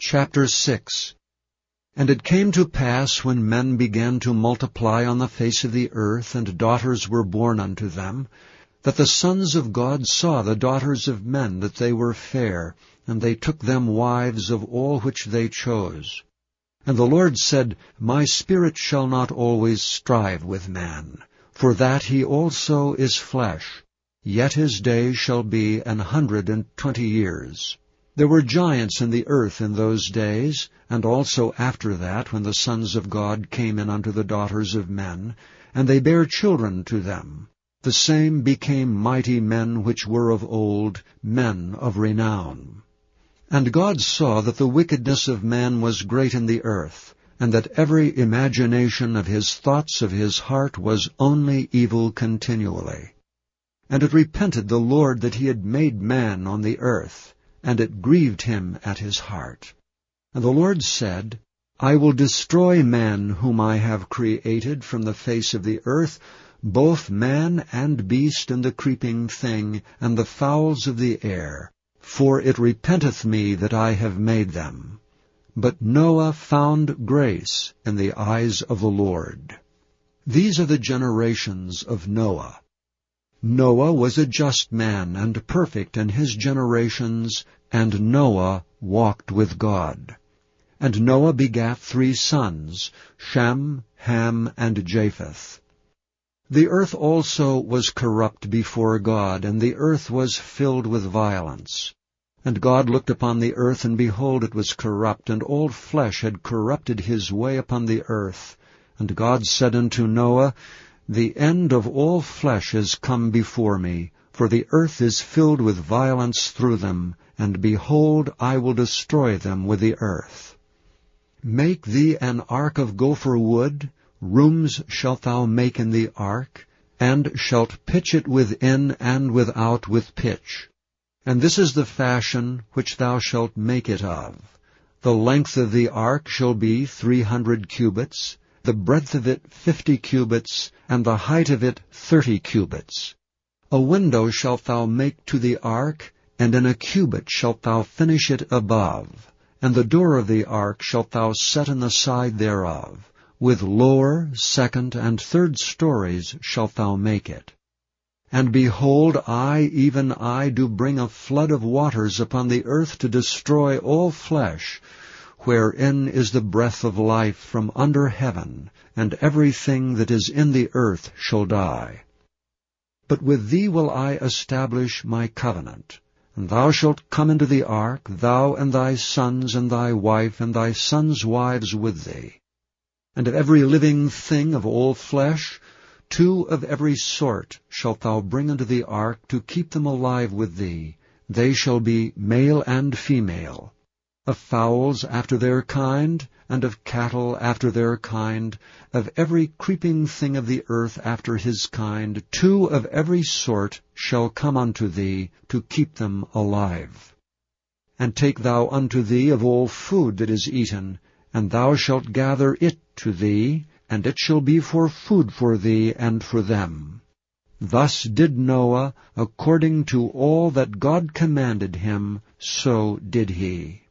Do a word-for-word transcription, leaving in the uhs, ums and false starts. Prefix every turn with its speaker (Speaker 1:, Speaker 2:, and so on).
Speaker 1: Chapter six. And it came to pass, when men began to multiply on the face of the earth, and daughters were born unto them, that the sons of God saw the daughters of men, that they were fair, and they took them wives of all which they chose. And the Lord said, My spirit shall not always strive with man, for that he also is flesh, yet his days shall be an hundred and twenty years. There were giants in the earth in those days, and also after that, when the sons of God came in unto the daughters of men, and they bare children to them. The same became mighty men which were of old, men of renown. And God saw that the wickedness of man was great in the earth, and that every imagination of his thoughts of his heart was only evil continually. And it repented the Lord that he had made man on the earth, and it grieved him at his heart. And the Lord said, I will destroy man whom I have created from the face of the earth, both man and beast and the creeping thing, and the fowls of the air, for it repenteth me that I have made them. But Noah found grace in the eyes of the Lord. These are the generations of Noah. Noah was a just man and perfect in his generations, and Noah walked with God. And Noah begat three sons, Shem, Ham, and Japheth. The earth also was corrupt before God, and the earth was filled with violence. And God looked upon the earth, and behold, it was corrupt, and all flesh had corrupted his way upon the earth. And God said unto Noah, The end of all flesh is come before me, for the earth is filled with violence through them, and behold, I will destroy them with the earth. Make thee an ark of gopher wood, rooms shalt thou make in the ark, and shalt pitch it within and without with pitch. And this is the fashion which thou shalt make it of. The length of the ark shall be three hundred cubits, the breadth of it fifty cubits, and the height of it thirty cubits. A window shalt thou make to the ark, and in a cubit shalt thou finish it above. And the door of the ark shalt thou set in the side thereof. With lower, second, and third stories shalt thou make it. And behold, I, even I, do bring a flood of waters upon the earth to destroy all flesh, wherein is the breath of life from under heaven, and everything that is in the earth shall die. But with thee will I establish my covenant. And thou shalt come into the ark, thou and thy sons and thy wife and thy sons' wives with thee. And of every living thing of all flesh, two of every sort shalt thou bring into the ark to keep them alive with thee. They shall be male and female. Of fowls after their kind, and of cattle after their kind, of every creeping thing of the earth after his kind, two of every sort shall come unto thee, to keep them alive. And take thou unto thee of all food that is eaten, and thou shalt gather it to thee, and it shall be for food for thee and for them. Thus did Noah, according to all that God commanded him, so did he.